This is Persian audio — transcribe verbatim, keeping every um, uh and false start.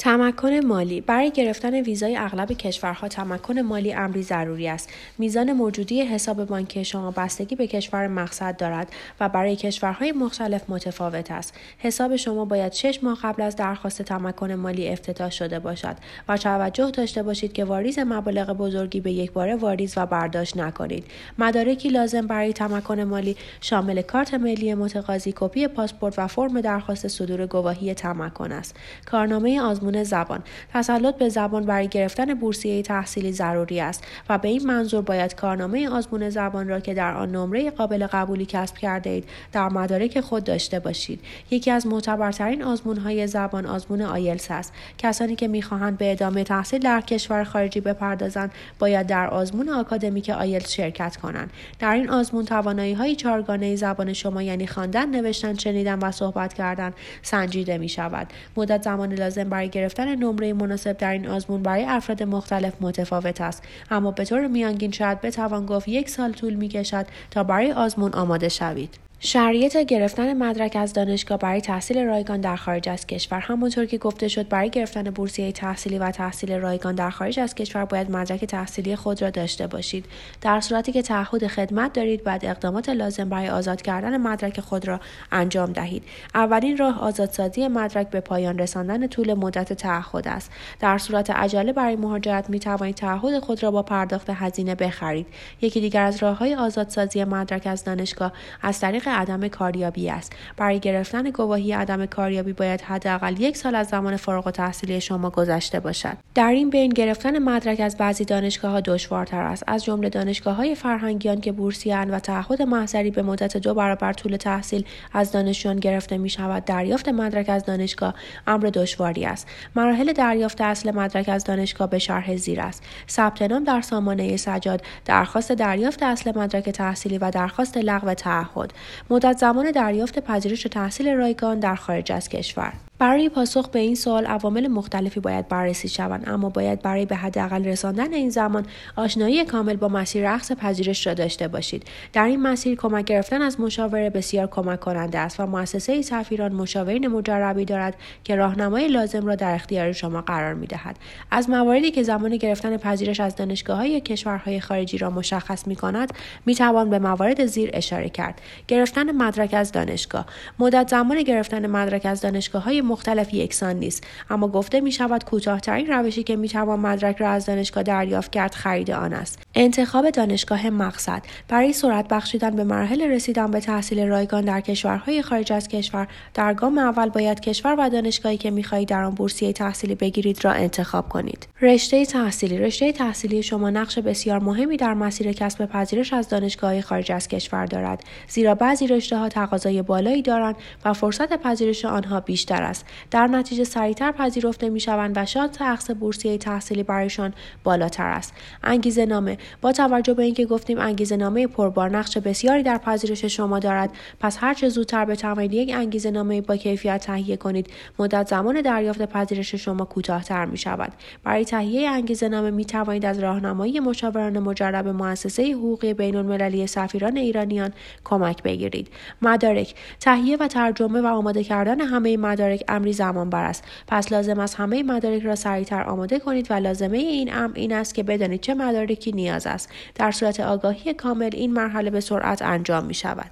تمکن مالی. برای گرفتن ویزای اغلب کشورها تمکن مالی امری ضروری است. میزان موجودی حساب بانکی شما بستگی به کشور مقصد دارد و برای کشورهای مختلف متفاوت است. حساب شما باید شش ماه قبل از درخواست تمکن مالی افتتاح شده باشد و توجه داشته باشید که واریز مبالغ بزرگی به یک باره واریز و برداشت نکنید. مدارکی لازم برای تمکن مالی شامل کارت ملی متقاضی، کپی پاسپورت و فرم درخواست صدور گواهی تمکن است. کارنامه آزمون زبان. تسلط به زبان برای گرفتن بورسیه تحصیلی ضروری است و به این منظور باید کارنامه آزمون زبان را که در آن نمره قابل قبولی کسب کرده اید در مدارک خود داشته باشید. یکی از معتبرترین آزمون‌های زبان آزمون آیلتس است. کسانی که می‌خواهند به ادامه تحصیل در کشور خارجی بپردازند باید در آزمون آکادمیک آیلتس شرکت کنند. در این آزمون توانایی‌های چهارگانه زبان شما یعنی خواندن، نوشتن، شنیدن و صحبت کردن سنجیده می‌شود. مدت زمان لازم برای گرفتن نمره مناسب در این آزمون برای افراد مختلف متفاوت است، اما به طور میانگین شاید بتوان گفت یک سال طول می‌کشد تا برای آزمون آماده شوید. شرایط گرفتن مدرک از دانشگاه برای تحصیل رایگان در خارج از کشور. همانطور که گفته شد برای گرفتن بورسیه تحصیلی و تحصیل رایگان در خارج از کشور باید مدرک تحصیلی خود را داشته باشید. در صورتی که تعهد خدمت دارید باید اقدامات لازم برای آزاد کردن مدرک خود را انجام دهید. اولین راه آزادسازی مدرک به پایان رساندن طول مدت تعهد است. در صورت عجله برای مهاجرت می توانید تعهد خود را با پرداخت هزینه بخرید. یکی دیگر از راه‌های آزادسازی مدرک از دانشگاه از طریق عدم کاریابی است. برای گرفتن گواهی عدم کاریابی باید حداقل یک سال از زمان فارغ التحصیلی شما گذشته باشد. در این بین گرفتن مدرک از بعضی دانشگاه‌ها دشوارتر است، از جمله دانشگاه‌های فرهنگیان که بورسیه‌اند و تعهد محضری به مدت دو برابر طول تحصیل از دانشجویان گرفته می‌شود. دریافت مدرک از دانشگاه امر دشواری است. مراحل دریافت اصل مدرک از دانشگاه به شرح زیر است: ثبت نام در سامانه سجاد، درخواست دریافت اصل مدرک تحصیلی و درخواست لغو تعهد. مدت زمان دریافت پذیرش تحصیل رایگان در خارج از کشور. برای پاسخ به این سوال عوامل مختلفی باید بررسی شوند، اما باید برای به حداقل رساندن این زمان آشنایی کامل با مسیر اخذ پذیرش را داشته باشید. در این مسیر کمک گرفتن از مشاوره بسیار کمک کننده است و مؤسسه سفیران مشاورین مجربی دارد که راهنمای لازم را در اختیار شما قرار می‌دهد. از مواردی که زمان گرفتن پذیرش از دانشگاه‌های یا کشورهای خارجی را مشخص می‌کند می‌توان به موارد زیر اشاره کرد: گرفتن مدرک از دانشگاه. مدت زمان گرفتن مدرک از دانشگاه‌های مختلف یکسان نیست، اما گفته می شود کوتاه‌ترین روشی که می توان مدرک را از دانشگاه دریافت کرد خرید آن است. انتخاب دانشگاه مقصد. برای سرعت بخشیدن به مراحل رسیدن به تحصیل رایگان در کشورهای خارج از کشور، در گام اول باید کشور و دانشگاهی که می خواهید در آن بورسیه تحصیلی بگیرید را انتخاب کنید. رشته تحصیلی. رشته تحصیلی شما نقش بسیار مهمی در مسیر کسب پذیرش از دانشگاه‌های خارج از کشور دارد، زیرا بعضی رشته‌ها تقاضای بالایی دارند و فرصت پذیرش آنها بیشتر است. در نتیجه سریعتر پذیرفته می‌شوند و شانس اخذ بورسیه تحصیلی برایشان بالاتر است. انگیزه نامه. با توجه به اینکه گفتیم انگیزه نامه پربار نقش بسیاری در پذیرش شما دارد، پس هر چه زودتر بتوانید یک انگیزه نامه با کیفیت تهیه کنید، مدت زمان دریافت پذیرش شما کوتاه‌تر می‌شود. برای تهیه انگیزه نامه می‌توانید از راهنمایی مشاوران مجرب مؤسسه حقوقی بین‌المللی سفیران ایرانیان کمک بگیرید. مدارک. تهیه و ترجمه و آماده کردن همه مدارک امری زمان بر است، پس لازم است همه مدارک را سریعتر آماده کنید و لازمه این امر این است که بدانید چه مدارکی نیاز است. در صورت آگاهی کامل این مرحله به سرعت انجام می شود.